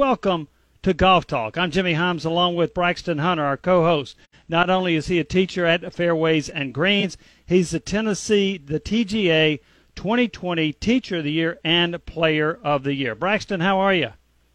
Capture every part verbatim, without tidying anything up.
Welcome to Golf Talk. I'm Jimmy Himes along with Braxton Hunter, our co-host. Not only is he a teacher at Fairways and Greens, he's the Tennessee, the T G A twenty twenty Teacher of the Year and Player of the Year. Braxton, how are you?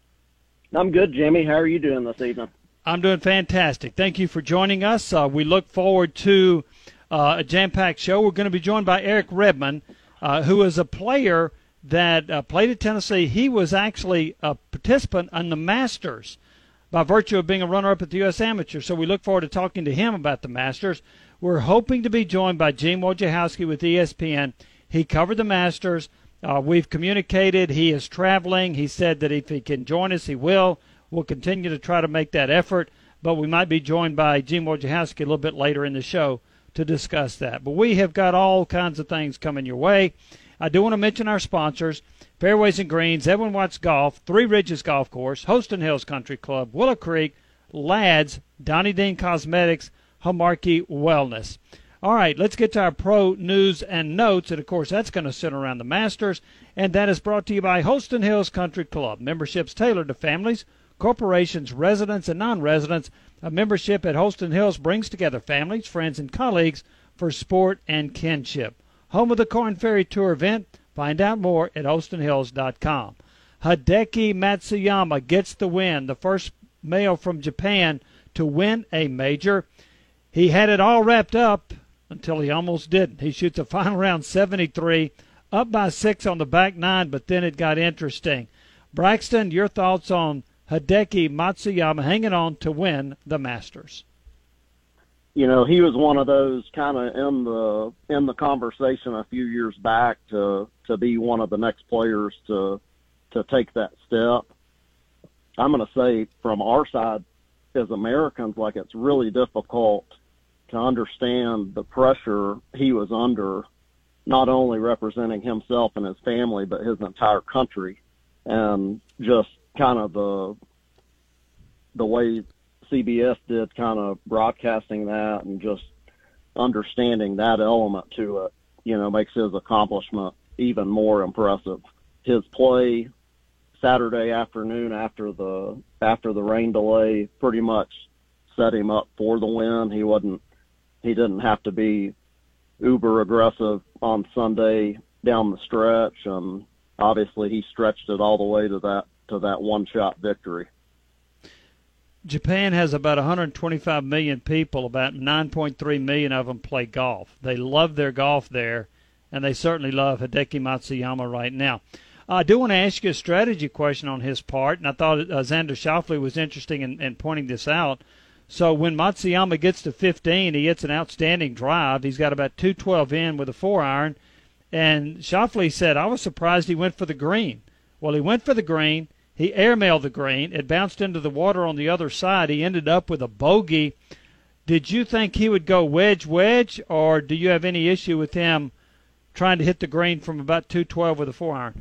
I'm good, Jimmy. How are you doing this evening? I'm doing fantastic. Thank you for joining us. Uh, we look forward to uh, a jam-packed show. We're going to be joined by Eric Redmond, uh, who is a player that uh, played at Tennessee. He was actually a participant in the Masters by virtue of being a runner-up at the U S Amateur. So we look forward to talking to him about the Masters. We're hoping to be joined by Gene Wojciechowski with E S P N. He covered the Masters. Uh, we've communicated. He is traveling. He said that if he can join us, he will. We'll continue to try to make that effort, but we might be joined by Gene Wojciechowski a little bit later in the show to discuss that. But we have got all kinds of things coming your way. I do want to mention our sponsors, Fairways and Greens, Edwin Watts Golf, Three Ridges Golf Course, Holston Hills Country Club, Willow Creek, Lads, Donnie Dean Cosmetics, Hamarki Wellness. All right, let's get to our pro news and notes, and, of course, that's going to center around the Masters, and that is brought to you by Holston Hills Country Club. Memberships tailored to families, corporations, residents, and non-residents. A membership at Holston Hills brings together families, friends, and colleagues for sport and kinship. Home of the Korn Ferry Tour event. Find out more at holston hills dot com. Hideki Matsuyama gets the win, the first male from Japan to win a major. He had it all wrapped up until he almost didn't. He shoots a final round seventy-three, up by six on the back nine, but then it got interesting. Braxton, your thoughts on Hideki Matsuyama hanging on to win the Masters? You know, he was one of those kind of in the in the conversation a few years back to to be one of the next players to to take that step. I'm going to say from our side as Americans, like, it's really difficult to understand the pressure he was under, not only representing himself and his family, but his entire country, and just kind of the the way C B S did kind of broadcasting that and just understanding that element to it, you know, makes his accomplishment even more impressive. His play Saturday afternoon after the after the rain delay pretty much set him up for the win. He wasn't he didn't have to be uber aggressive on Sunday down the stretch, and obviously he stretched it all the way to that to that one shot victory. Japan has about one hundred twenty-five million people. About nine point three million of them play golf. They love their golf there, and they certainly love Hideki Matsuyama right now. I do want to ask you a strategy question on his part, and I thought uh, Xander Schauffele was interesting in, in pointing this out. So when Matsuyama gets to fifteen, he hits an outstanding drive. He's got about two twelve in with a four iron, and Schauffele said, I was surprised he went for the green. Well, he went for the green. He airmailed the green. It bounced into the water on the other side. He ended up with a bogey. Did you think he would go wedge-wedge, or do you have any issue with him trying to hit the green from about two twelve with a four iron?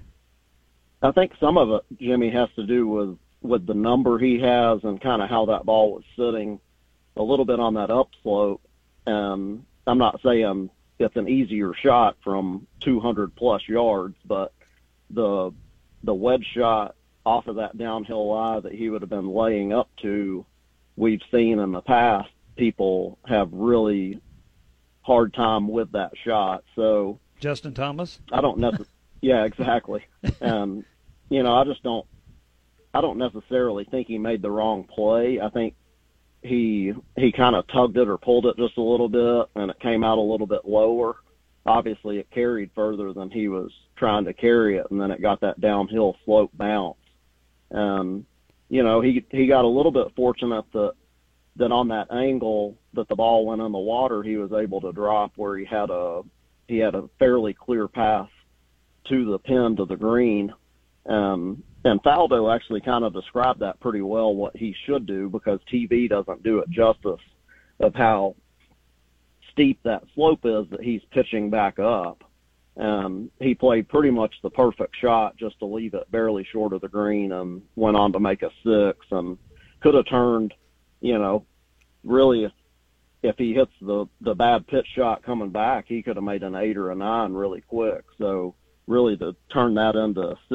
I think some of it, Jimmy, has to do with, with the number he has and kind of how that ball was sitting a little bit on that upslope. And I'm not saying it's an easier shot from two hundred plus yards, but the the wedge shot off of that downhill lie that he would have been laying up to, we've seen in the past people have really hard time with that shot. So Justin Thomas? I don't necessarily, yeah, exactly. And, you know, I just don't, I don't necessarily think he made the wrong play. I think he, he kind of tugged it or pulled it just a little bit, and it came out a little bit lower. Obviously it carried further than he was trying to carry it, and then it got that downhill slope bounce. And, you know, he he got a little bit fortunate that that on that angle that the ball went in the water, he was able to drop where he had a he had a fairly clear path to the pin to the green. Um, and Faldo actually kind of described that pretty well, what he should do, because T V doesn't do it justice of how steep that slope is that he's pitching back up. Um, he played pretty much the perfect shot just to leave it barely short of the green, and went on to make a six, and could have turned, you know, really if, if he hits the, the bad pitch shot coming back, he could have made an eight or a nine really quick. So really to turn that into a six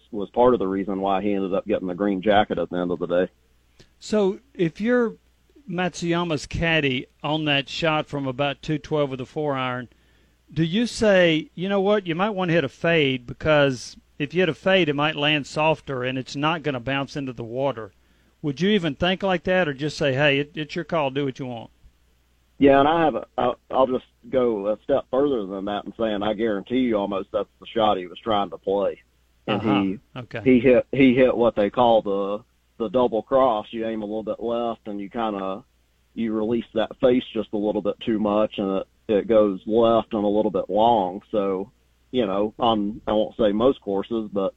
was part of the reason why he ended up getting the green jacket at the end of the day. So if you're Matsuyama's caddy on that shot from about two twelve with a four iron, do you say, you know what, you might want to hit a fade, because if you hit a fade, it might land softer and it's not going to bounce into the water? Would you even think like that, or just say, hey, it, it's your call, do what you want? Yeah, and I have a, I'll, I'll just go a step further than that and saying I guarantee you almost that's the shot he was trying to play. And uh-huh. he okay. he hit he hit what they call the the double cross. You aim a little bit left and you kind of you release that face just a little bit too much, and it, it goes left and a little bit long. So, you know, on I won't say most courses, but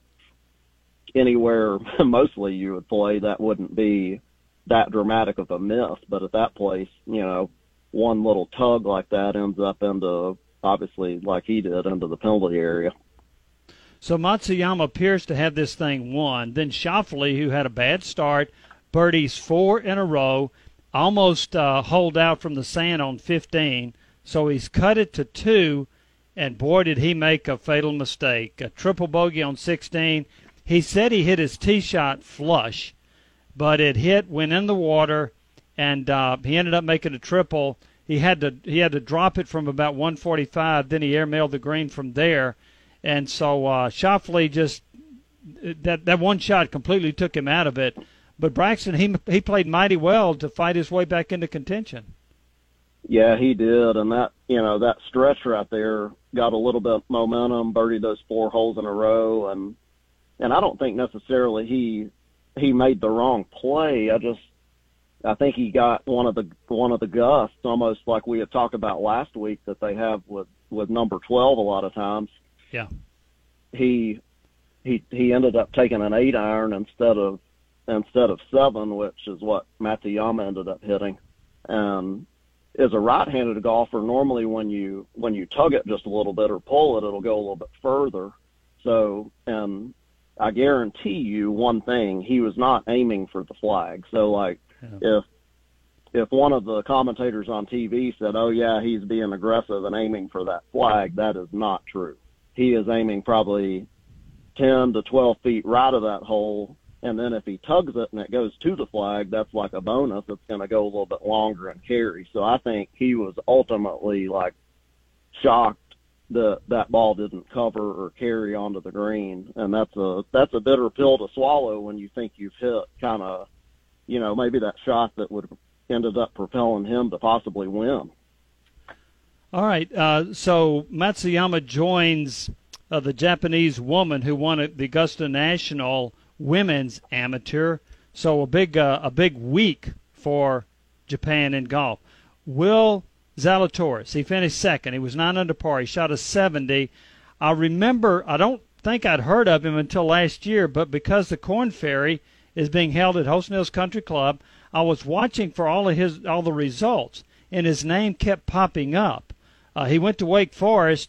anywhere mostly you would play, that wouldn't be that dramatic of a miss. But at that place, you know, one little tug like that ends up into, obviously, like he did, into the penalty area. So Matsuyama appears to have this thing won. Then Schauffele, who had a bad start, birdies four in a row, almost uh, holed out from the sand on fifteen. So he's cut it to two, and boy, did he make a fatal mistake. A triple bogey on sixteen. He said he hit his tee shot flush, but it hit, went in the water, and uh, he ended up making a triple. He had to he had to drop it from about one forty-five. Then he airmailed the green from there, and so uh, Schauffele just that that one shot completely took him out of it. But Braxton, he he played mighty well to fight his way back into contention. Yeah, he did, and that you know that stretch right there got a little bit of momentum, birdied those four holes in a row, and and I don't think necessarily he he made the wrong play. I just I think he got one of the one of the gusts, almost like we had talked about last week that they have with, with number twelve a lot of times. Yeah. He he he ended up taking an eight iron instead of instead of seven, which is what Matsuyama ended up hitting. And as a right-handed golfer, normally when you when you tug it just a little bit or pull it, it'll go a little bit further. So, and I guarantee you one thing, he was not aiming for the flag. So, like, yeah. if if one of the commentators on T V said, oh, yeah, he's being aggressive and aiming for that flag, that is not true. He is aiming probably ten to twelve feet right of that hole, and then if he tugs it and it goes to the flag, that's like a bonus. It's going to go a little bit longer and carry. So I think he was ultimately, like, shocked that that ball didn't cover or carry onto the green, and that's a that's a bitter pill to swallow when you think you've hit kind of, you know, maybe that shot that would have ended up propelling him to possibly win. All right, uh, so Matsuyama joins uh, the Japanese woman who won the Augusta National Women's Amateur. So a big uh, a big week for Japan in golf. Will Zalatoris, he finished second. He was nine under par. He shot a seventy. I remember, I don't think I'd heard of him until last year, but because the Corn Ferry is being held at Holston Hills Country Club, I was watching for all of his all the results, and his name kept popping up. Uh, he went to Wake Forest.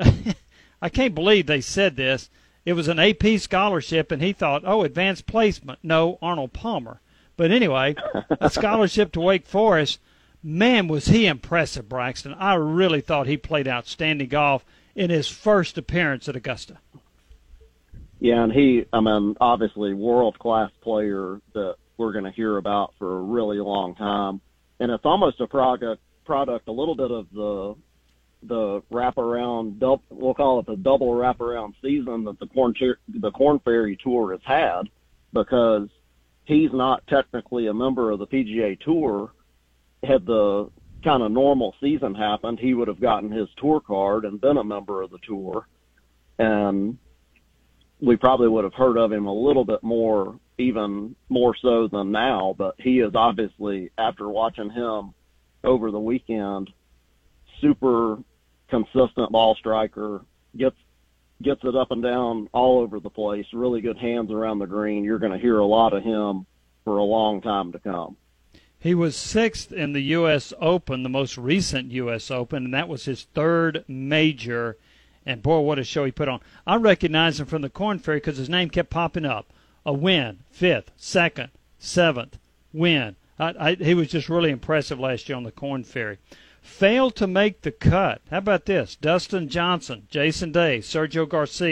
I can't believe they said this. It was an A P scholarship, and he thought, oh, advanced placement. No, Arnold Palmer. But anyway, a scholarship to Wake Forest. Man, was he impressive, Braxton. I really thought he played outstanding golf in his first appearance at Augusta. Yeah, and he, I mean, obviously world-class player that we're going to hear about for a really long time. And it's almost a product, product a little bit of the the wraparound, we'll call it the double wraparound season that the Corn, the Corn Ferry Tour has had, because he's not technically a member of the P G A Tour. Had the kind of normal season happened, he would have gotten his tour card and been a member of the tour. And we probably would have heard of him a little bit more, even more so than now. But he is obviously, after watching him over the weekend, super consistent ball striker, gets gets it up and down all over the place, really good hands around the green. You're going to hear a lot of him for a long time to come. He was sixth in the U S Open, the most recent U S Open, and that was his third major. And, boy, what a show he put on. I recognize him from the Corn Ferry because his name kept popping up. A win, fifth, second, seventh, win. I, I, he was just really impressive last year on the Corn Ferry. Failed to make the cut. How about this? Dustin Johnson, Jason Day, Sergio Garcia,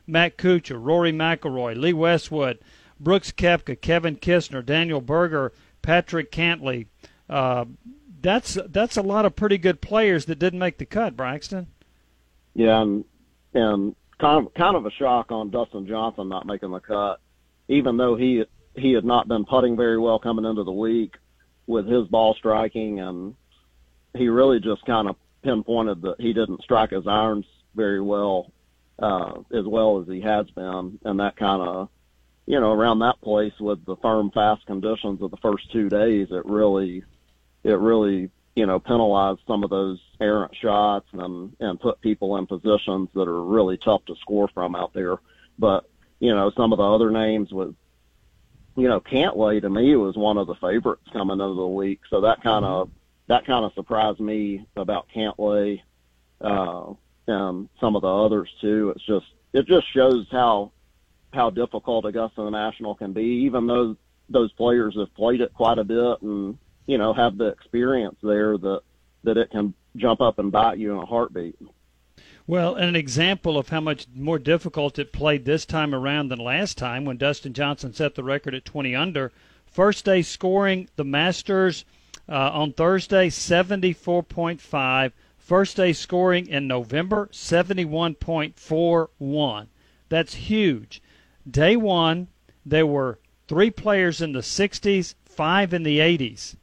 Matt Kuchar, Rory McIlroy, Lee Westwood, Brooks Koepka, Kevin Kisner, Daniel Berger, Patrick Cantley. Uh, that's that's a lot of pretty good players that didn't make the cut, Braxton. Yeah, and, and kind of kind of a shock on Dustin Johnson not making the cut, even though he he had not been putting very well coming into the week with his ball striking, and he really just kind of pinpointed that he didn't strike his irons very well, uh, as well as he has been, and that kind of, you know, around that place with the firm, fast conditions of the first two days, it really, it really, you know, penalized some of those errant shots and and put people in positions that are really tough to score from out there. But, you know, some of the other names with, you know, Cantlay to me was one of the favorites coming into the week, so that kind of that kind of surprised me about Cantlay, uh, and some of the others too. It's just it just shows how how difficult Augusta National can be, even though those players have played it quite a bit and, you know, have the experience there, that that it can jump up and bite you in a heartbeat. Well, and an example of how much more difficult it played this time around than last time, when Dustin Johnson set the record at twenty under. First day scoring, the Masters uh, on Thursday, seventy-four point five. First day scoring in November, seventy-one point four one. That's huge. Day one, there were three players in the sixties, five in the eighties.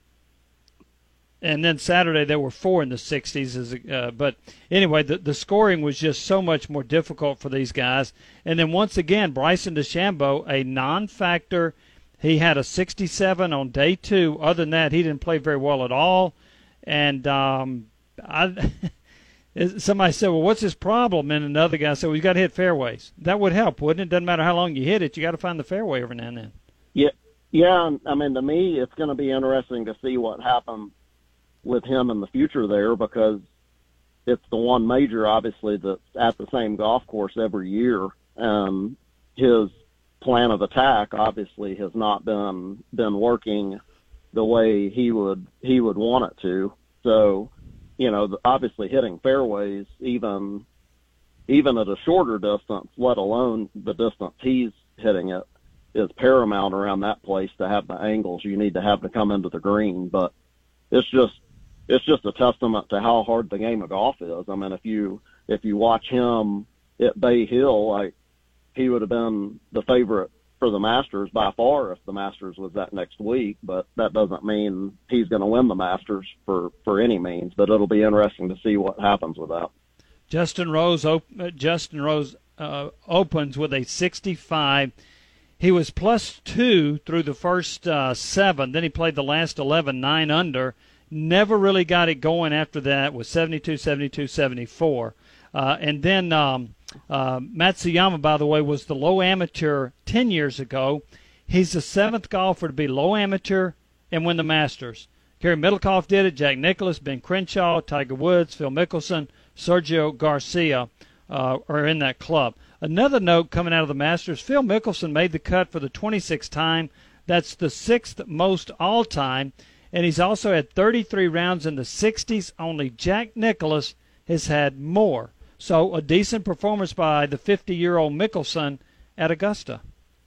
And then Saturday there were four in the sixties. As uh, but anyway, the, the scoring was just so much more difficult for these guys. And then once again, Bryson DeChambeau, a non-factor. He had a sixty-seven on day two. Other than that, he didn't play very well at all. And um, I, somebody said, well, what's his problem? And another guy said, well, you got to hit fairways. That would help, wouldn't it? Doesn't matter how long you hit it. You got to find the fairway every now and then. Yeah, yeah. I mean, to me, it's going to be interesting to see what happens with him in the future there, because it's the one major, obviously, that's at the same golf course every year. Um, his plan of attack obviously has not been been working the way he would he would want it to. So, you know, obviously hitting fairways, even even at a shorter distance, let alone the distance he's hitting it, is paramount around that place to have the angles you need to have to come into the green. But it's just it's just a testament to how hard the game of golf is. I mean, if you if you watch him at Bay Hill, like, he would have been the favorite for the Masters by far if the Masters was that next week, but that doesn't mean he's going to win the Masters for, for any means. But it'll be interesting to see what happens with that. Justin Rose, op- Justin Rose uh, opens with a sixty-five. He was plus two through the first uh, seven. Then he played the last eleven, nine under. Never really got it going after that with seventy-two, seventy-two, seventy-four. Uh, and then um, uh, Matsuyama, by the way, was the low amateur ten years ago. He's the seventh golfer to be low amateur and win the Masters. Gary Middlecoff did it, Jack Nicklaus, Ben Crenshaw, Tiger Woods, Phil Mickelson, Sergio Garcia uh, are in that club. Another note coming out of the Masters, Phil Mickelson made the cut for the twenty-sixth time. That's the sixth most all-time. And he's also had thirty-three rounds in the sixties. Only Jack Nicklaus has had more. So a decent performance by the fifty-year-old Mickelson at Augusta.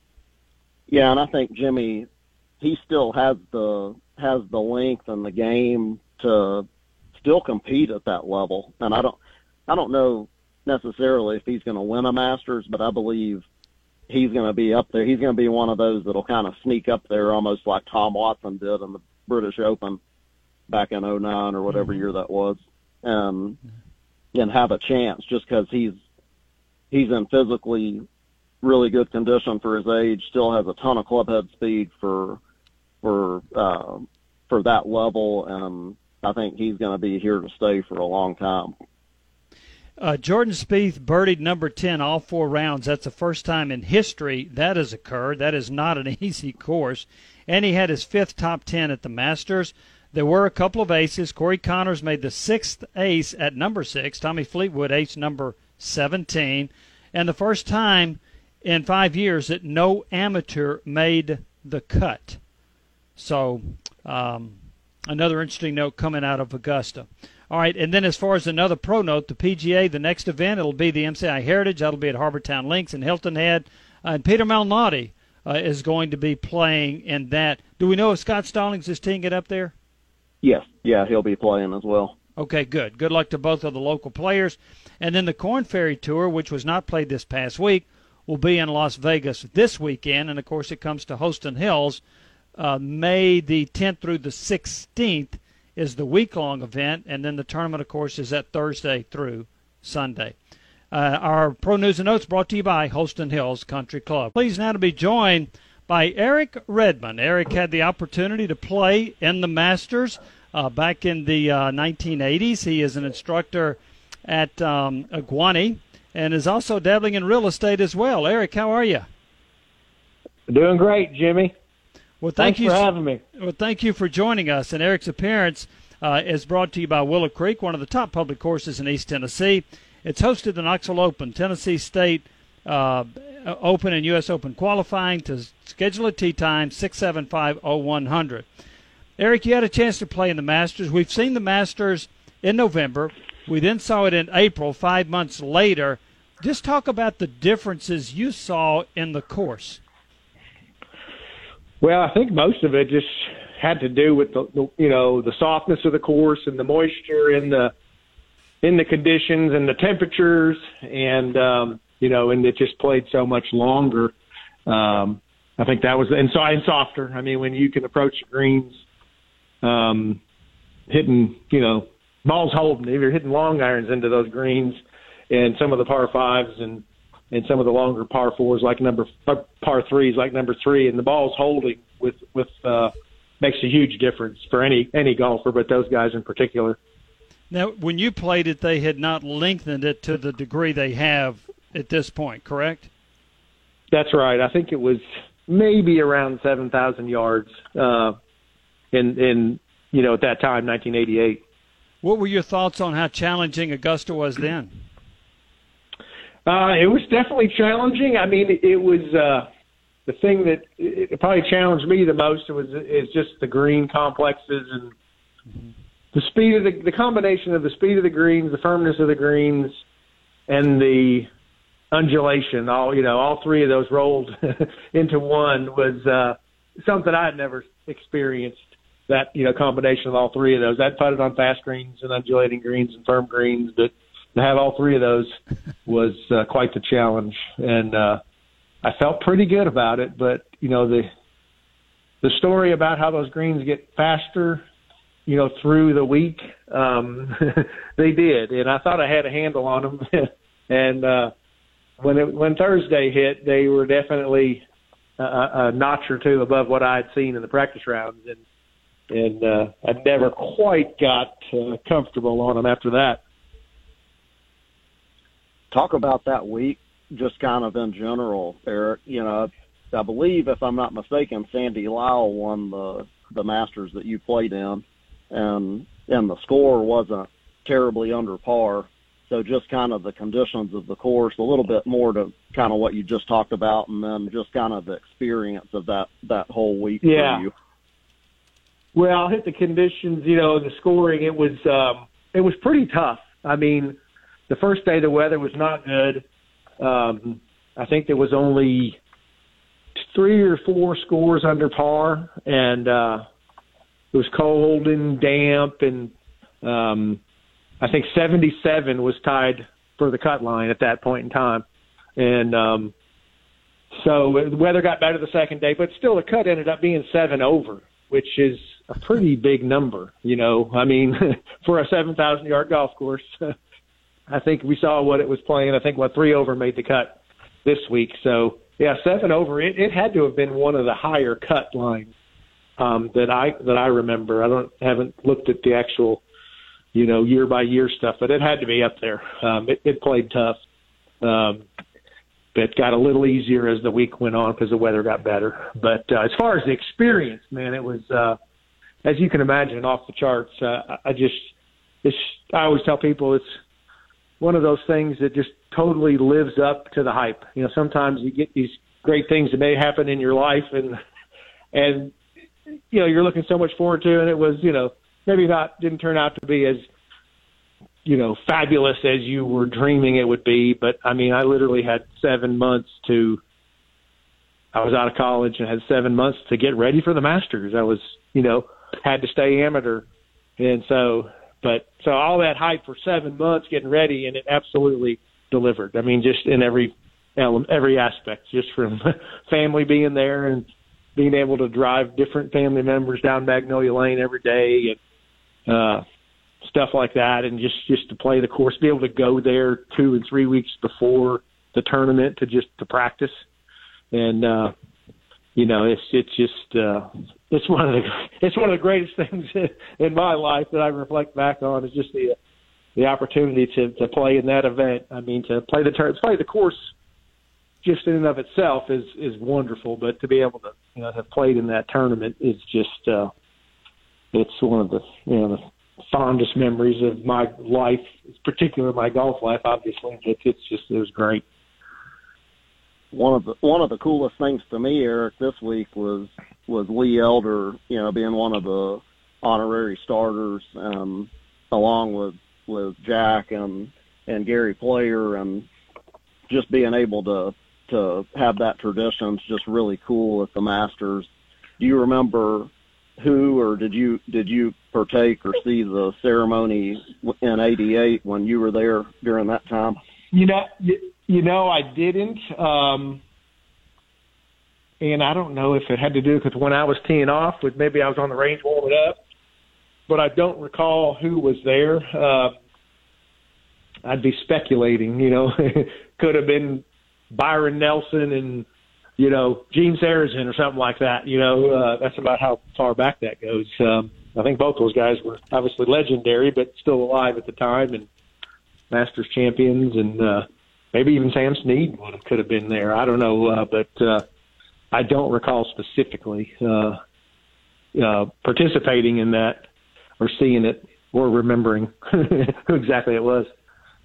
Yeah, and I think Jimmy, he still has the has the length and the game to still compete at that level. And I don't I don't know necessarily if he's going to win a Masters, but I believe he's going to be up there. He's going to be one of those that'll kind of sneak up there, almost like Tom Watson did in the British Open back in oh nine or whatever mm-hmm. year that was, um, and have a chance just because he's he's in physically really good condition for his age, still has a ton of clubhead speed for for uh, for that level, and I think he's going to be here to stay for a long time. Uh, Jordan Spieth birdied number ten all four rounds. That's the first time in history that has occurred. That is not an easy course. And he had his fifth top ten at the Masters. There were a couple of aces. Corey Connors made the sixth ace at number six. Tommy Fleetwood ace number seventeen. And the first time in five years that no amateur made the cut. So um, another interesting note coming out of Augusta. All right, and then as far as another pro note, the P G A, the next event, it'll be the M C I Heritage. That'll be at Harbortown Links in Hilton Head. Uh, and Peter Malnati uh, is going to be playing in that. Do we know if Scott Stallings is teeing it up there? Yes, yeah, he'll be playing as well. Okay, good. Good luck to both of the local players. And then the Corn Ferry Tour, which was not played this past week, will be in Las Vegas this weekend. And, of course, it comes to Holston Hills. Uh, May the tenth through the sixteenth is the week-long event. And then the tournament, of course, is that Thursday through Sunday. Uh, our Pro News and Notes brought to you by Holston Hills Country Club. Pleased now to be joined by Eric Redmond. Eric had the opportunity to play in the Masters uh, back in the uh, nineteen eighties. He is an instructor at um, Aguani and is also dabbling in real estate as well. Eric, how are you? Doing great, Jimmy. Well, thank Thanks you for having me. Well, thank you for joining us. And Eric's appearance uh, is brought to you by Willow Creek, one of the top public courses in East Tennessee. It's hosted the Knoxville Open, Tennessee State uh, Open and U S Open qualifying. To schedule a tee time, six seven five, oh one hundred. Eric, you had a chance to play in the Masters. We've seen the Masters in November. We then saw it in April, five months later. Just talk about the differences you saw in the course. Well, I think most of it just had to do with the, the you know the softness of the course and the moisture and the in the conditions and the temperatures, and um, you know, and it just played so much longer. Um, I think that was and so and softer. I mean, when you can approach the greens, um, hitting you know balls holding, if you're hitting long irons into those greens, and some of the par fives and and some of the longer par fours like number par threes like number three, and the ball's holding with with uh, makes a huge difference for any any golfer, but those guys in particular. Now, when you played it, they had not lengthened it to the degree they have at this point, correct? That's right. I think it was maybe around seven thousand yards uh, in in you know at that time, nineteen eighty-eight. What were your thoughts on how challenging Augusta was then? Uh, it was definitely challenging. I mean, it, it was uh, the thing that it probably challenged me the most was is just the green complexes and mm-hmm. the speed of the the combination of the speed of the greens, the firmness of the greens, and the undulation. All you know, all three of those rolled into one was uh, something I had never experienced. That you know combination of all three of those. I'd putted on fast greens and undulating greens and firm greens, but to have all three of those was uh, quite the challenge, and uh, I felt pretty good about it. But you know the the story about how those greens get faster, you know, through the week, um, they did, and I thought I had a handle on them. and uh, when it, when Thursday hit, they were definitely a, a notch or two above what I had seen in the practice rounds, and and uh, I never quite got uh, comfortable on them after that. Talk about that week, just kind of in general, Eric. You know, I believe, if I'm not mistaken, Sandy Lyle won the the Masters that you played in, and and the score wasn't terribly under par. So just kind of the conditions of the course, a little bit more to kind of what you just talked about, and then just kind of the experience of that that whole week yeah. for you. Well, I'll hit the conditions. You know, the scoring. It was um, it was pretty tough. I mean. The first day the weather was not good. Um, I think there was only three or four scores under par, and uh, it was cold and damp, and um, I think seventy-seven was tied for the cut line at that point in time. And um, so the weather got better the second day, but still the cut ended up being seven over, which is a pretty big number, you know. I mean, for a seven thousand yard golf course. I think we saw what it was playing. I think what three over made the cut this week. So yeah, seven over. It, it had to have been one of the higher cut lines um, that I that I remember. I don't haven't looked at the actual, you know, year by year stuff, but it had to be up there. Um, it, it played tough. Um, it got a little easier as the week went on because the weather got better. But uh, as far as the experience, man, it was uh, as you can imagine, off the charts. Uh, I just it's I always tell people it's one of those things that just totally lives up to the hype. You know, sometimes you get these great things that may happen in your life, and and you know you're looking so much forward to, and it was you know maybe not didn't turn out to be as you know, fabulous as you were dreaming it would be. But, I mean, I literally had seven months to – I was out of college and had seven months to get ready for the Masters. I was, you know, had to stay amateur. And so – but so all that hype for seven months getting ready, and it absolutely delivered. I mean, just in every element, every aspect, just from family being there and being able to drive different family members down Magnolia Lane every day and uh, stuff like that, and just, just to play the course, be able to go there two and three weeks before the tournament to just to practice. And, uh, you know, it's it's just uh, it's one of the it's one of the greatest things in my life that I reflect back on is just the the opportunity to, to play in that event. I mean, to play the turn, play the course, just in and of itself is is wonderful. But to be able to you know have played in that tournament is just uh, it's one of the you know the fondest memories of my life, particularly my golf life. Obviously, it, it's just it was great. One of the one of the coolest things to me, Eric, this week was was Lee Elder, you know, being one of the honorary starters, um, along with with Jack and and Gary Player, and just being able to to have that tradition is just really cool at the Masters. Do you remember who, or did you did you partake or see the ceremony in eighty-eight when you were there during that time? You know. You know, I didn't, um, and I don't know if it had to do with when I was teeing off, with maybe I was on the range warming up, but I don't recall who was there. Uh, I'd be speculating, you know, could have been Byron Nelson and, you know, Gene Sarazen or something like that. You know, uh, that's about how far back that goes. Um, I think both those guys were obviously legendary, but still alive at the time and Masters champions, and uh, maybe even Sam Snead would have, could have been there. I don't know, uh, but uh, I don't recall specifically uh, uh, participating in that or seeing it or remembering who exactly it was.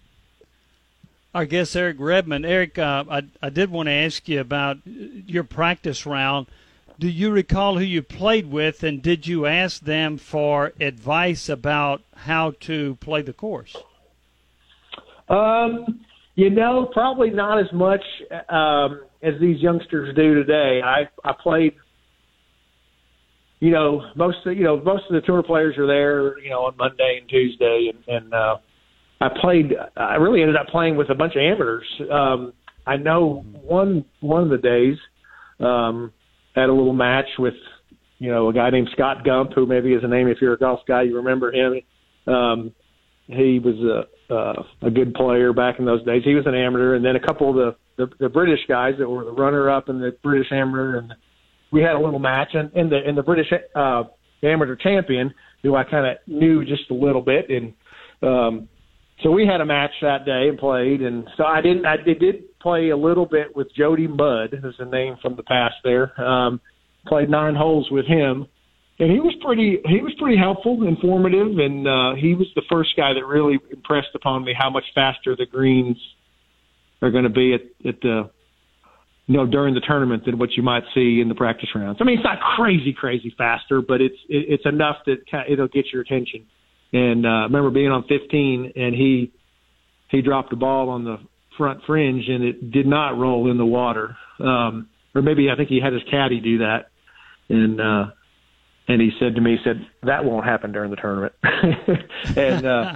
Our guest, Eric Redmond. Eric, uh, I, I did want to ask you about your practice round. Do you recall who you played with, and did you ask them for advice about how to play the course? Um. You know, probably not as much um, as these youngsters do today. I I played, you know, most of, you know most of the tour players are there, you know, on Monday and Tuesday, and, and uh, I played. I really ended up playing with a bunch of amateurs. Um, I know one one of the days um, had a little match with, you know, a guy named Scott Gump, who maybe is a name if you're a golf guy, you remember him. Um, he was a Uh, a good player back in those days. He was an amateur, and then a couple of the, the, the British guys that were the runner-up in the British amateur, and we had a little match. And, and the and the British uh, amateur champion, who I kind of knew just a little bit, and um, so we had a match that day and played. And so I didn't. I did play a little bit with Jody Mudd, who's a name from the past there. Um, played nine holes with him. And he was pretty he was pretty helpful, informative, and uh, he was the first guy that really impressed upon me how much faster the greens are going to be at, at the you know during the tournament than what you might see in the practice rounds. I mean, it's not crazy crazy faster, but it's it, it's enough that it'll get your attention. And uh, I remember being on fifteen, and he he dropped the ball on the front fringe, and it did not roll in the water. Um, or maybe I think he had his caddy do that, and. Uh, And he said to me, he said, that won't happen during the tournament. and uh,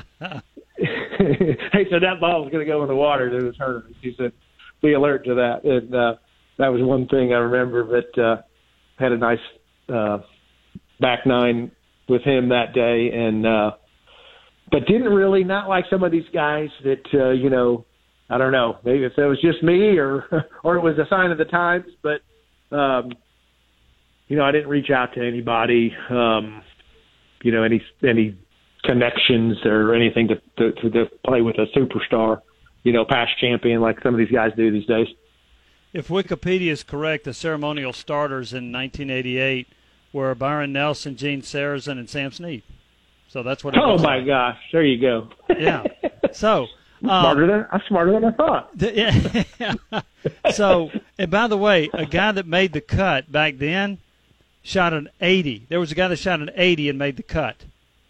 he said, that ball is going to go in the water during the tournament. He said, be alert to that. And uh, that was one thing I remember, but uh, had a nice uh, back nine with him that day. And uh, but didn't really, not like some of these guys that, uh, you know, I don't know, maybe if it was just me or, or it was a sign of the times, but um, – you know, I didn't reach out to anybody, um, you know, any any connections or anything to, to, to play with a superstar, you know, past champion like some of these guys do these days. If Wikipedia is correct, the ceremonial starters in nineteen eighty-eight were Byron Nelson, Gene Sarazen, and Sam Snead. So that's what it Oh, was my like. gosh. There you go. Yeah. So I'm smarter, than, I'm smarter than I thought. The, yeah. So, and by the way, a guy that made the cut back then shot an eighty. There was a guy that shot an eighty and made the cut.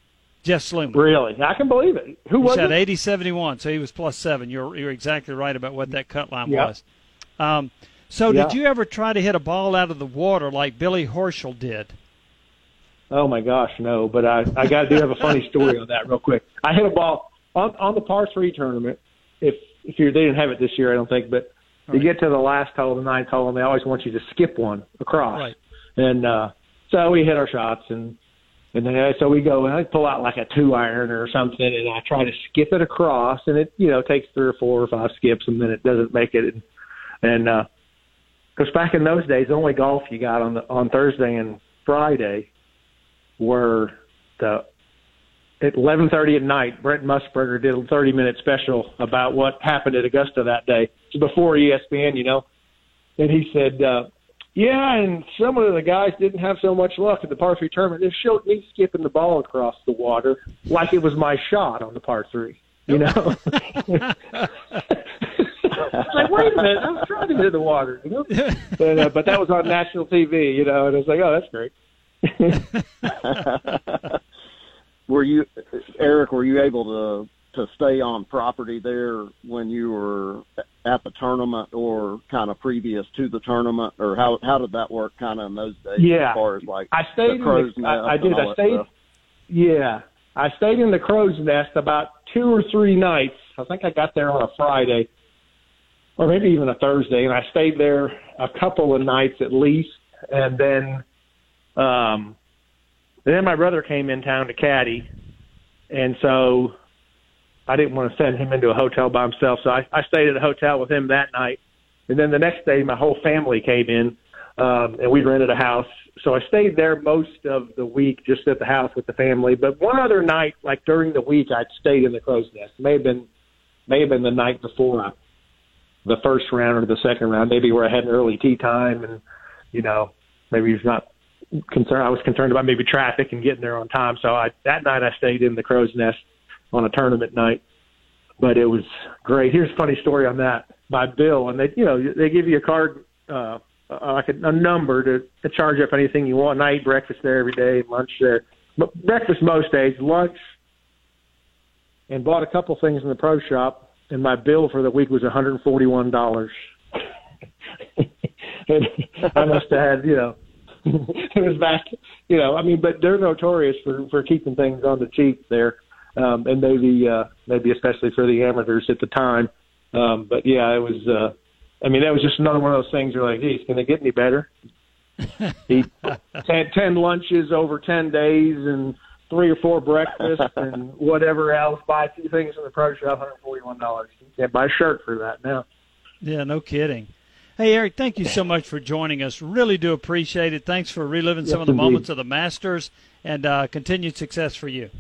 Jeff Sluman. Really? I can believe it. Who he was shot it? eighty seventy-one, so he was plus seven. You're you're exactly right about what that cut line yeah. was. Um, so yeah. did you ever try to hit a ball out of the water like Billy Horschel did? Oh, my gosh, no. But I, I got do have a funny story on that real quick. I hit a ball on, on the par three tournament. If if you they didn't have it this year, I don't think, but All you right. get to the last hole, the ninth hole, and they always want you to skip one across. Right. And uh, so we hit our shots, and and then uh, so we go, and I pull out like a two iron or something, and I try to skip it across, and it you know takes three or four or five skips, and then it doesn't make it. And and uh, because back in those days, the only golf you got on the on Thursday and Friday were the at eleven thirty at night. Brent Musburger did a thirty minute special about what happened at Augusta that day. It was before E S P N, you know, and he said. Uh, Yeah, and some of the guys didn't have so much luck at the par three tournament. They showed me skipping the ball across the water like it was my shot on the par three. You know, it's like, wait a minute, I was trying to hit the water. You know, but, uh, but that was on national T V. You know, and I was like, oh, that's great. Were you, Eric? Were you able to to stay on property there when you were at the tournament, or kind of previous to the tournament, or how how did that work kind of in those days? Yeah, as far as like I stayed. the crow's in the, nest I, I did. and all I stayed. Stuff. Yeah, I stayed in the crow's nest about two or three nights. I think I got there on a Friday, or maybe even a Thursday, and I stayed there a couple of nights at least, and then, um, then my brother came in town to caddy, and so I didn't want to send him into a hotel by himself, so I, I stayed at a hotel with him that night. And then the next day, my whole family came in, um, and we rented a house. So I stayed there most of the week, just at the house with the family. But one other night, like during the week, I'd stayed in the crow's nest. May have been, may have been the night before I, the first round or the second round, maybe where I had an early tee time, and you know, maybe he was not concerned. I was concerned about maybe traffic and getting there on time. So I that night I stayed in the crow's nest on a tournament night, but it was great. Here's a funny story on that. My bill, and they, you know, they give you a card, uh, like a, a number to, to charge up anything you want. And I eat breakfast there every day, lunch there, but breakfast most days, lunch, and bought a couple things in the pro shop. And my bill for the week was one hundred forty-one dollars. And I must have had, you know, it was back, you know, I mean, but they're notorious for, for keeping things on the cheap there. Um, and maybe, uh, maybe especially for the amateurs at the time. Um, but yeah, it was, uh, I mean, that was just another one of those things you're like, geez, can it get any better? Eat ten, ten lunches over ten days and three or four breakfasts and whatever else, buy a few things in the pro shop, one hundred forty-one dollars. You can't buy a shirt for that now. Yeah, no kidding. Hey, Eric, thank you so much for joining us. Really do appreciate it. Thanks for reliving Yes, some of the indeed. moments of the Masters, and uh, continued success for you.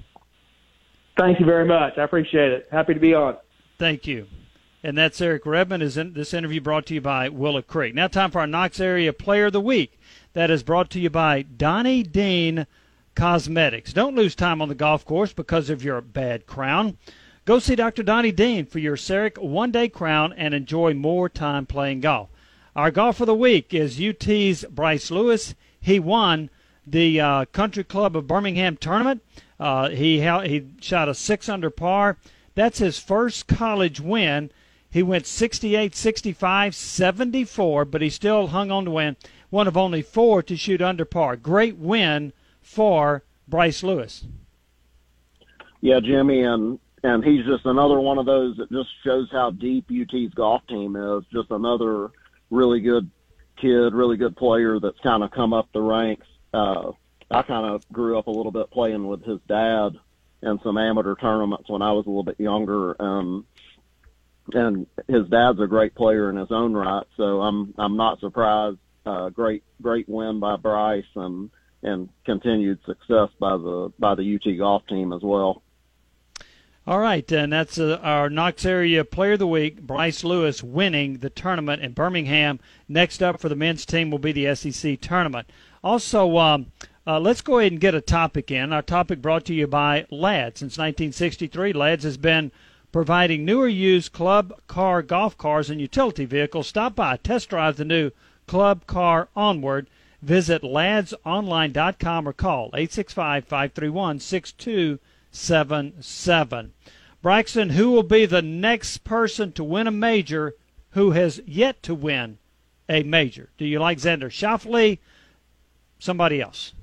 Thank you very much. I appreciate it. Happy to be on. Thank you. And that's Eric Redmond. Is in this interview brought to you by Willow Creek. Now time for our Knox Area Player of the Week. That is brought to you by Donnie Dean Cosmetics. Don't lose time on the golf course because of your bad crown. Go see Doctor Donnie Dean for your CEREC one-day crown and enjoy more time playing golf. Our golf of the week is U T's Bryce Lewis. He won the uh, Country Club of Birmingham tournament. Uh, he he shot a six under par. That's his first college win. He went sixty-eight, sixty-five, seventy-four, but he still hung on to win. One of only four to shoot under par. Great win for Bryce Lewis. Yeah, Jimmy, and and he's just another one of those that just shows how deep U T's golf team is. Just another really good kid, really good player that's kind of come up the ranks. Uh, I kind of grew up a little bit playing with his dad in some amateur tournaments when I was a little bit younger. Um, and his dad's a great player in his own right, so I'm I'm not surprised. Uh, great great win by Bryce, and and continued success by the by the U T golf team as well. All right, and that's uh, our Knox Area Player of the Week, Bryce Lewis, winning the tournament in Birmingham. Next up for the men's team will be the S E C tournament. Also, um, uh, let's go ahead and get a topic in. Our topic brought to you by Ladd. Since nineteen sixty-three, Ladd's has been providing newer used club car, golf cars, and utility vehicles. Stop by, test drive the new Club Car Onward. Visit ladds online dot com or call eight six five, five three one, six two seven seven. Braxton, who will be the next person to win a major who has yet to win a major? Do you like Xander Schauffele? Somebody else?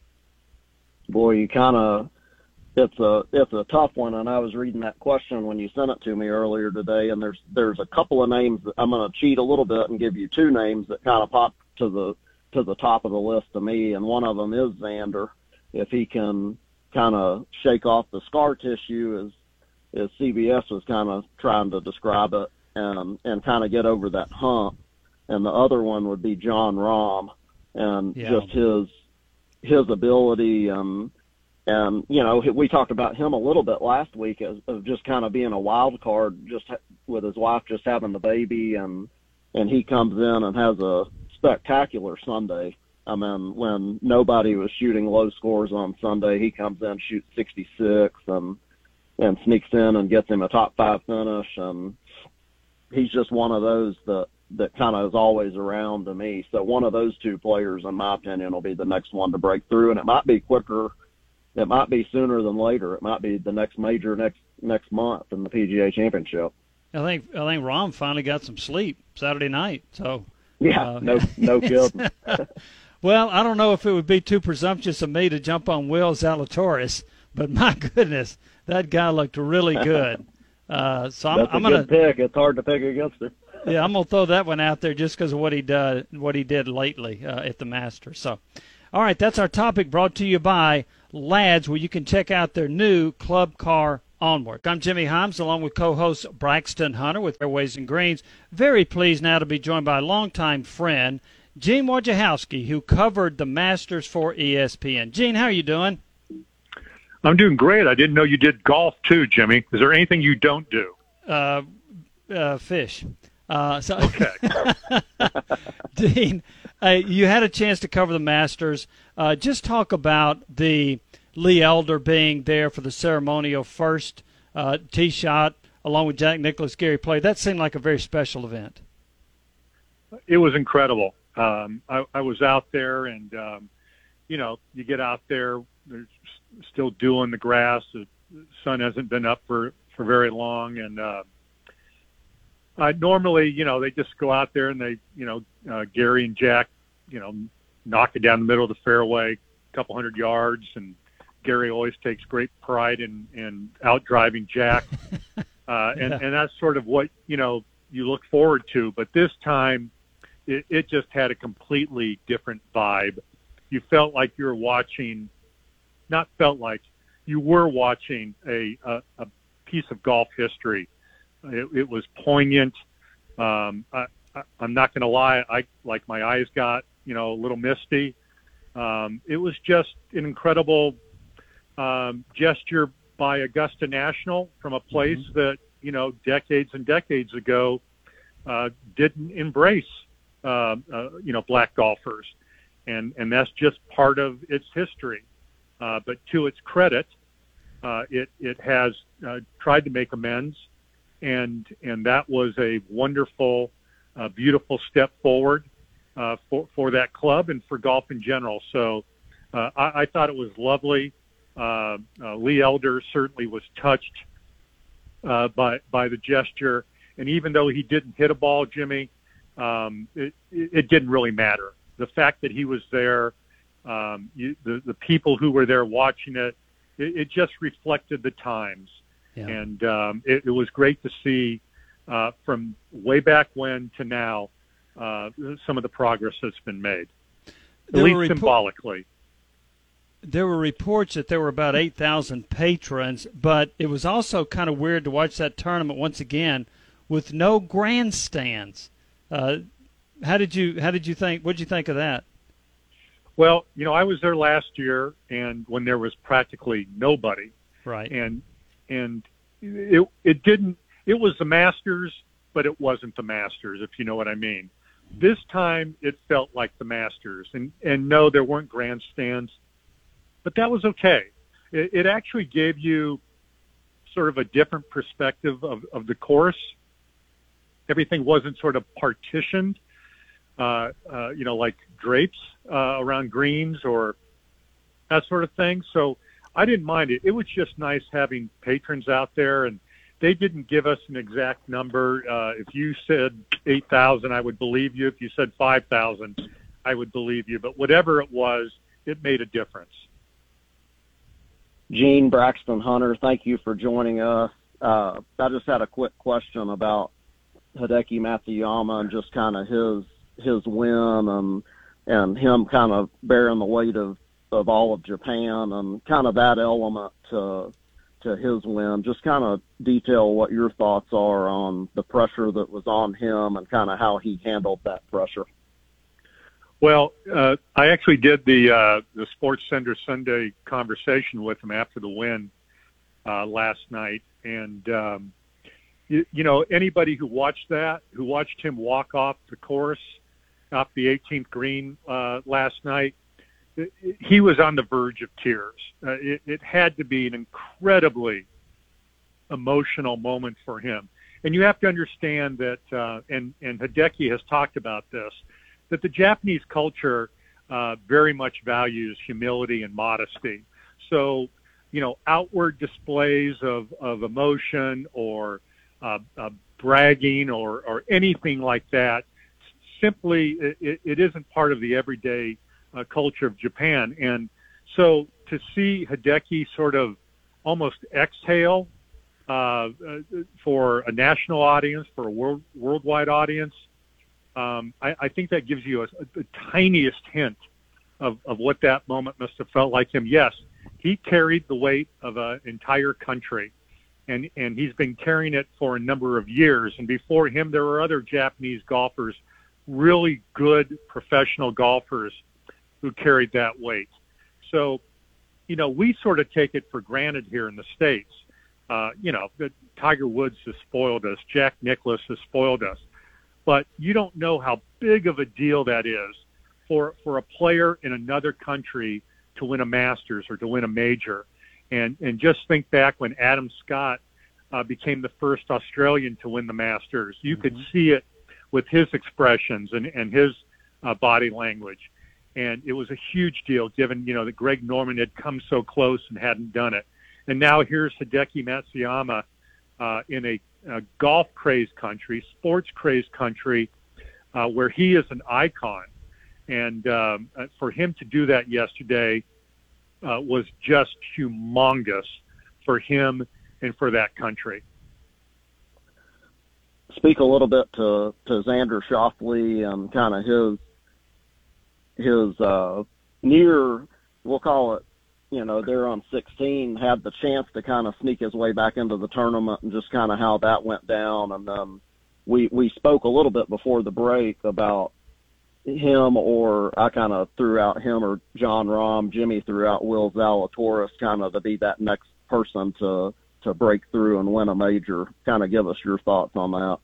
Boy, you kind of it's a it's a tough one, and I was reading that question when you sent it to me earlier today, and there's there's a couple of names that I'm going to cheat a little bit and give you two names that kind of pop to the to the top of the list to me, and one of them is Xander, if he can kind of shake off the scar tissue, as as C B S was kind of trying to describe it, and and kind of get over that hump. And the other one would be Jon Rahm, and yeah. just his his ability, um, and you know, we talked about him a little bit last week as of just kind of being a wild card, just with his wife just having the baby, and and he comes in and has a spectacular Sunday. I mean, when nobody was shooting low scores on Sunday, he comes in, shoots sixty-six, and and sneaks in and gets him a top five finish, and he's just one of those that. that kind of is always around to me. So one of those two players, in my opinion, will be the next one to break through, and it might be quicker. It might be sooner than later. It might be the next major next next month in the P G A Championship. I think I think Rahm finally got some sleep Saturday night. So yeah, uh, no no kidding. Well, I don't know if it would be too presumptuous of me to jump on Will Zalatoris, but my goodness, that guy looked really good. Uh, so I'm, That's a I'm good gonna pick. It's hard to pick against him. Yeah, I'm gonna throw that one out there just because of what he did, what he did lately uh, at the Masters. So, all right, that's our topic, brought to you by Lads, where you can check out their new Club Car Onward. I'm Jimmy Himes, along with co-host Braxton Hunter with Fairways and Greens. Very pleased now to be joined by a longtime friend, Gene Wojciechowski, who covered the Masters for E S P N. Gene, how are you doing? I'm doing great. I didn't know you did golf too, Jimmy. Is there anything you don't do? Uh, uh fish. Uh, so, okay. Dean, uh, you had a chance to cover the Masters. Uh, just talk about the Lee Elder being there for the ceremonial first uh, tee shot, along with Jack Nicklaus, Gary Player. That seemed like a very special event. It was incredible. Um, I, I was out there, and um, you know, you get out there. There's still dew on the grass. The sun hasn't been up for for very long, and uh, Uh, normally, you know, they just go out there and they, you know, uh, Gary and Jack, you know, knock it down the middle of the fairway, a couple hundred yards, and Gary always takes great pride in, in out driving Jack. Uh, and, yeah. and that's sort of what, you know, you look forward to. But this time, it, it just had a completely different vibe. You felt like you were watching, not felt like, you were watching a, a, a piece of golf history. It, it was poignant. Um, I, I, I'm not going to lie. I like my eyes got, you know, a little misty. Um, it was just an incredible um, gesture by Augusta National from a place mm-hmm. that, you know, decades and decades ago uh, didn't embrace, uh, uh, you know, black golfers. And, and that's just part of its history. Uh, but to its credit, uh, it, it has uh, tried to make amends. And and that was a wonderful, uh, beautiful step forward uh, for for that club and for golf in general. So uh, I, I thought it was lovely. Uh, uh, Lee Elder certainly was touched uh, by by the gesture, and even though he didn't hit a ball, Jimmy, um, it, it didn't really matter. The fact that he was there, um, you, the the people who were there watching it, it, it just reflected the times. Yeah. And um, it, it was great to see uh, from way back when to now uh, some of the progress that's been made, at there least report- symbolically. There were reports that there were about eight thousand patrons, but it was also kind of weird to watch that tournament once again with no grandstands. Uh, how did you How did you think? What did you think of that? Well, you know, I was there last year, and when there was practically nobody, right, and and it it didn't. It was the Masters, but it wasn't the Masters, if you know what I mean. This time, it felt like the Masters, and and no, there weren't grandstands, but that was okay. It, it actually gave you sort of a different perspective of, of the course. Everything wasn't sort of partitioned, uh, uh, you know, like drapes uh, around greens or that sort of thing. So I didn't mind it. It was just nice having patrons out there, and they didn't give us an exact number. Uh, if you said eight thousand, I would believe you. If you said five thousand, I would believe you. But whatever it was, it made a difference. Gene Braxton Hunter, thank you for joining us. Uh, I just had a quick question about Hideki Matsuyama and just kind of his his win and and him kind of bearing the weight of, of all of Japan and kind of that element to to his win. Just kind of detail what your thoughts are on the pressure that was on him and kind of how he handled that pressure. Well, uh, I actually did the uh, the Sports Center Sunday conversation with him after the win uh, last night, and um, you, you know anybody who watched that, who watched him walk off the course, off the eighteenth green uh, last night, it, it, he was on the verge of tears. Uh, it, it had to be an incredibly emotional moment for him, and you have to understand that. Uh, and and Hideki has talked about this. That the Japanese culture uh, very much values humility and modesty. So, you know, outward displays of, of emotion or uh, uh, bragging or, or anything like that, simply it, it isn't part of the everyday uh, culture of Japan. And so to see Hideki sort of almost exhale uh, for a national audience, for a world, worldwide audience, Um, I, I think that gives you a, a, the tiniest hint of, of what that moment must have felt like him. Yes, he carried the weight of an entire country, and, and he's been carrying it for a number of years. And before him, there were other Japanese golfers, really good professional golfers, who carried that weight. So, you know, we sort of take it for granted here in the States. Uh, you know, Tiger Woods has spoiled us. Jack Nicklaus has spoiled us. But you don't know how big of a deal that is for for a player in another country to win a Masters or to win a major. And and just think back when Adam Scott uh, became the first Australian to win the Masters. You mm-hmm. could see it with his expressions and, and his uh, body language. And it was a huge deal given, you know, that Greg Norman had come so close and hadn't done it. And now here's Hideki Matsuyama uh, in a Uh, golf crazed country, sports crazed country, uh, where he is an icon, and um, for him to do that yesterday uh, was just humongous for him and for that country. Speak a little bit to to Xander Schauffele and kind of his his uh, near, we'll call it. You know, they're on sixteen, had the chance to kind of sneak his way back into the tournament and just kind of how that went down. And um, we we spoke a little bit before the break about him, or I kind of threw out him or John Rahm. Jimmy threw out Will Zalatoris kind of to be that next person to, to break through and win a major. Kind of give us your thoughts on that.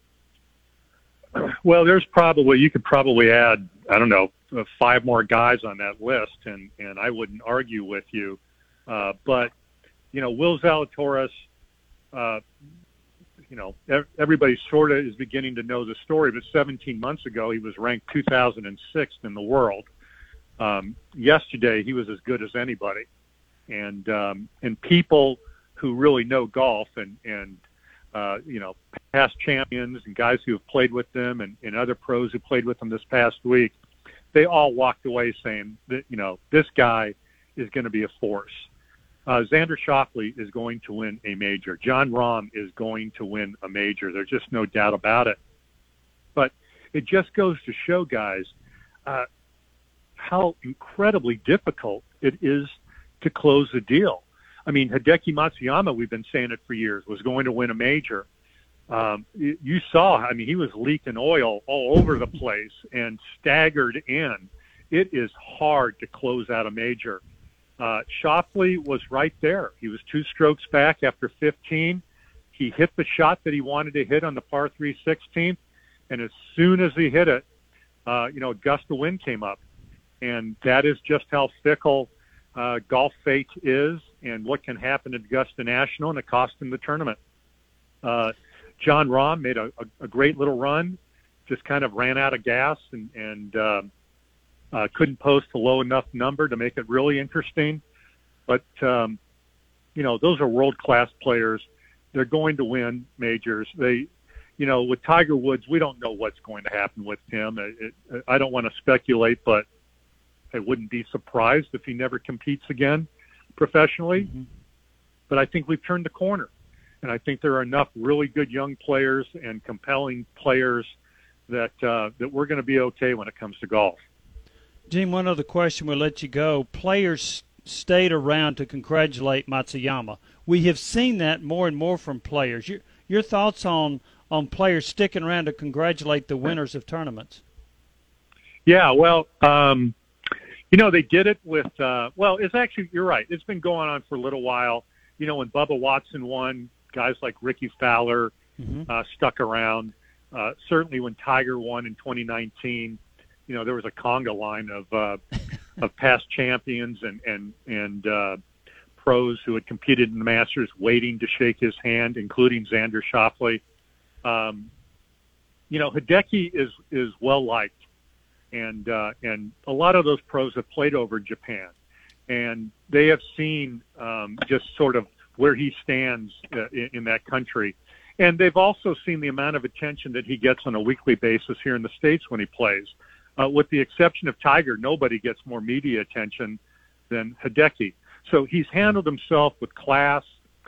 Well, there's probably, you could probably add, I don't know, Uh, five more guys on that list, and, and I wouldn't argue with you. Uh, but, you know, Will Zalatoris, uh, you know, everybody sort of is beginning to know the story, but seventeen months ago he was ranked two thousand sixth in the world. Um, yesterday he was as good as anybody. And, um, and people who really know golf and, and uh, you know, past champions and guys who have played with them and, and other pros who played with them this past week, they all walked away saying that, you know, this guy is going to be a force. Uh, Xander Schauffele is going to win a major. John Rahm is going to win a major. There's just no doubt about it. But it just goes to show, guys, uh, how incredibly difficult it is to close a deal. I mean, Hideki Matsuyama, we've been saying it for years, was going to win a major. Um, you saw, I mean, he was leaking oil all over the place and staggered in. It is hard to close out a major. Uh, Schauffele was right there. He was two strokes back after fifteen. He hit the shot that he wanted to hit on the par three sixteenth, and as soon as he hit it, uh, you know, a gust of wind came up. And that is just how fickle uh, golf fate is and what can happen at Augusta National, and it cost him the tournament. Uh, John Rahm made a, a, a great little run, just kind of ran out of gas and, and uh, uh, couldn't post a low enough number to make it really interesting. But, um, you know, those are world-class players. They're going to win majors. They, you know, with Tiger Woods, we don't know what's going to happen with him. It, it, I don't want to speculate, but I wouldn't be surprised if he never competes again professionally. Mm-hmm. But I think we've turned the corner. And I think there are enough really good young players and compelling players that uh, that we're going to be okay when it comes to golf. Gene, one other question, we'll let you go. Players stayed around to congratulate Matsuyama. We have seen that more and more from players. Your, your thoughts on, on players sticking around to congratulate the winners of tournaments? Yeah, well, um, you know, they did it with, uh, well, it's actually, you're right. It's been going on for a little while. You know, when Bubba Watson won, guys like Ricky Fowler mm-hmm. uh, stuck around. Uh, certainly when Tiger won in twenty nineteen, you know, there was a conga line of uh, of past champions and and and uh, pros who had competed in the Masters waiting to shake his hand, including Xander Schauffele. Um, you know, Hideki is is well liked, and uh, and a lot of those pros have played over in Japan, and they have seen um, just sort of where he stands uh, in, in that country. And they've also seen the amount of attention that he gets on a weekly basis here in the States when he plays. Uh, with the exception of Tiger, nobody gets more media attention than Hideki. So he's handled himself with class.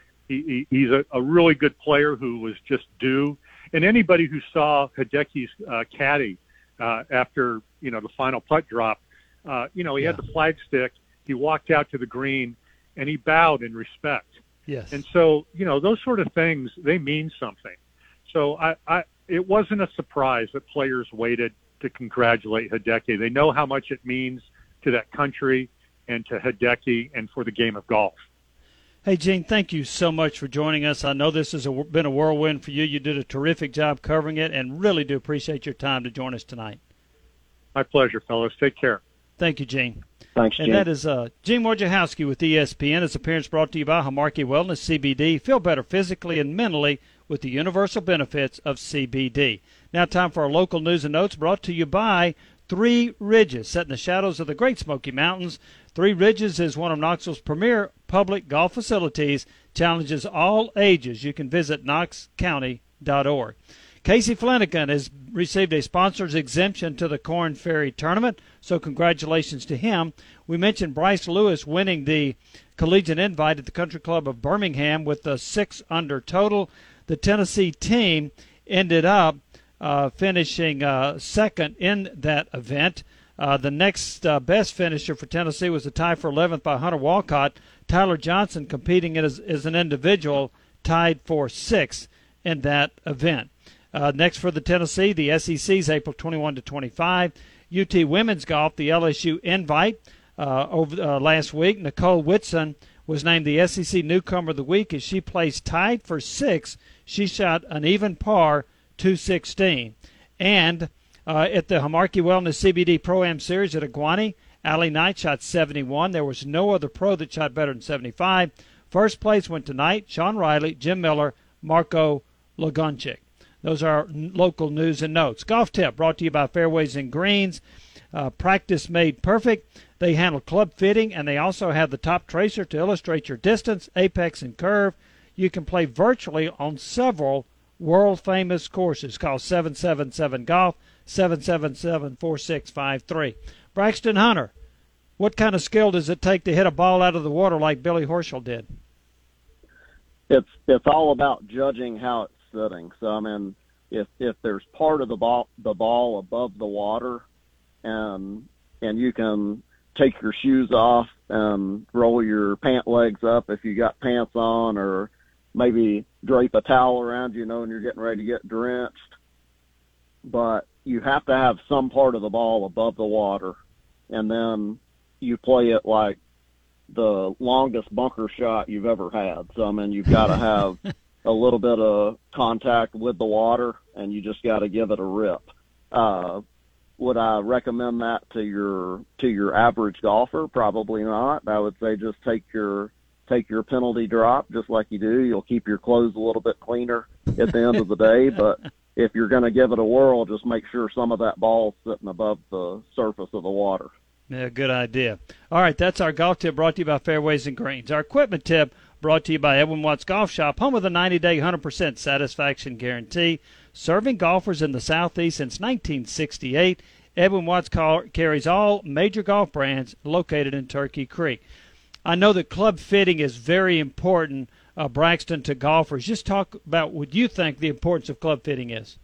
He, he, he's a, a really good player who was just due. And anybody who saw Hideki's uh, caddy uh, after, you know, the final putt drop, uh, you know, he yeah. had the flagstick. He walked out to the green, and he bowed in respect. Yes. And so, you know, those sort of things, they mean something. So I, I, it wasn't a surprise that players waited to congratulate Hideki. They know how much it means to that country and to Hideki and for the game of golf. Hey, Gene, thank you so much for joining us. I know this has a, been a whirlwind for you. You did a terrific job covering it, and really do appreciate your time to join us tonight. My pleasure, fellas. Take care. Thank you, Gene. Thanks, and Gene. that is uh, Gene Wojciechowski with E S P N. His appearance brought to you by Hamarki Wellness C B D. Feel better physically and mentally with the universal benefits of C B D. Now time for our local news and notes brought to you by Three Ridges, set in the shadows of the Great Smoky Mountains. Three Ridges is one of Knoxville's premier public golf facilities, challenges all ages. You can visit knox county dot org. Casey Flanagan has received a sponsor's exemption to the Corn Ferry Tournament, so congratulations to him. We mentioned Bryce Lewis winning the collegiate invite at the Country Club of Birmingham with a six under total. The Tennessee team ended up uh, finishing uh, second in that event. Uh, the next uh, best finisher for Tennessee was a tie for eleventh by Hunter Walcott. Tyler Johnson competing as, as an individual tied for sixth in that event. Uh, next for the Tennessee, the S E C's April twenty-first to twenty-fifth. U T Women's Golf, the L S U Invite uh, over uh, last week. Nicole Whitson was named the S E C Newcomer of the Week as she placed tied for sixth. She shot an even par, two sixteen. And uh, at the Hamarki Wellness C B D Pro-Am Series at Iguani, Allie Knight shot seventy-one. There was no other pro that shot better than seventy-five. First place went to Knight, Sean Riley, Jim Miller, Marco Lagunchik. Those are local news and notes. Golf tip brought to you by Fairways and Greens. Uh, practice made perfect. They handle club fitting, and they also have the top tracer to illustrate your distance, apex, and curve. You can play virtually on several world-famous courses. Call seven seven seven golf, seven seven seven, four six five three. Braxton Hunter, what kind of skill does it take to hit a ball out of the water like Billy Horschel did? It's it's all about judging how it's sitting. So I mean, if if there's part of the ball the ball above the water, and and you can take your shoes off and roll your pant legs up if you got pants on, or maybe drape a towel around you, you know, and you're getting ready to get drenched. But you have to have some part of the ball above the water, and then you play it like the longest bunker shot you've ever had. So I mean, you've got to have a little bit of contact with the water, and you just got to give it a rip. Uh, would I recommend that to your to your average golfer? Probably not. I would say just take your take your penalty drop just like you do. You'll keep your clothes a little bit cleaner at the end of the day. But if you're going to give it a whirl, just make sure some of that ball's sitting above the surface of the water. Yeah, good idea. All right, that's our golf tip brought to you by Fairways and Greens. Our equipment tip brought to you by Edwin Watts Golf Shop, home of the ninety-day one hundred percent satisfaction guarantee, serving golfers in the Southeast since nineteen sixty-eight. Edwin Watts car- carries all major golf brands located in Turkey Creek. I know that club fitting is very important, uh, Braxton, to golfers. Just talk about what you think the importance of club fitting is.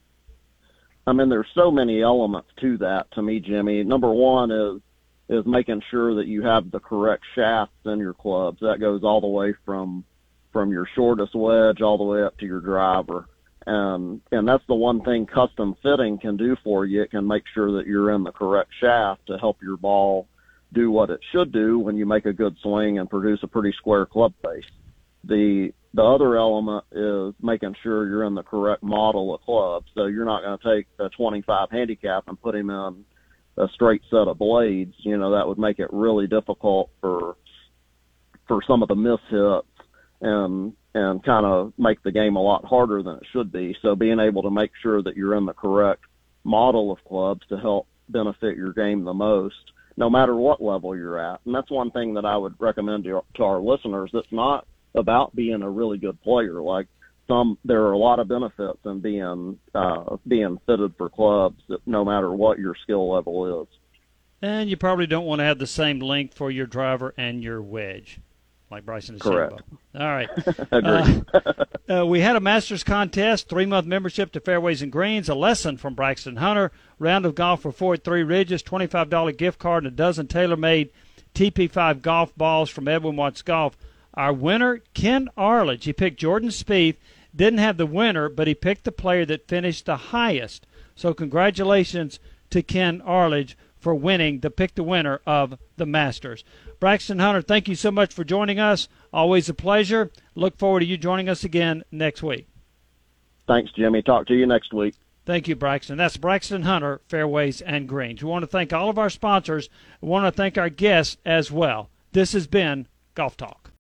I mean, there's so many elements to that to me, Jimmy. Number one is is making sure that you have the correct shafts in your clubs. That goes all the way from from your shortest wedge all the way up to your driver. Um, and that's the one thing custom fitting can do for you. It can make sure that you're in the correct shaft to help your ball do what it should do when you make a good swing and produce a pretty square club face. The the other element is making sure you're in the correct model of clubs. So you're not going to take a twenty-five handicap and put him in a straight set of blades. You know, that would make it really difficult for for some of the mishits and and kind of make the game a lot harder than it should be. So being able to make sure that you're in the correct model of clubs to help benefit your game the most, no matter what level you're at. And that's one thing that I would recommend to, to our listeners. It's not about being a really good player. Like some, there are a lot of benefits in being uh, being fitted for clubs, no matter what your skill level is. And you probably don't want to have the same length for your driver and your wedge, like Bryson DeChambeau. Correct. All right. Agreed. uh, uh, we had a Masters contest, three-month membership to Fairways and Greens, a lesson from Braxton Hunter, round of golf for four at Three Ridges, twenty-five dollars gift card, and a dozen tailor-made T P five golf balls from Edwin Watts Golf. Our winner, Ken Arledge, he picked Jordan Spieth, didn't have the winner, but he picked the player that finished the highest. So congratulations to Ken Arledge for winning the pick the winner of the Masters. Braxton Hunter, thank you so much for joining us. Always a pleasure. Look forward to you joining us again next week. Thanks, Jimmy. Talk to you next week. Thank you, Braxton. That's Braxton Hunter, Fairways and Greens. We want to thank all of our sponsors. We want to thank our guests as well. This has been Golf Talk.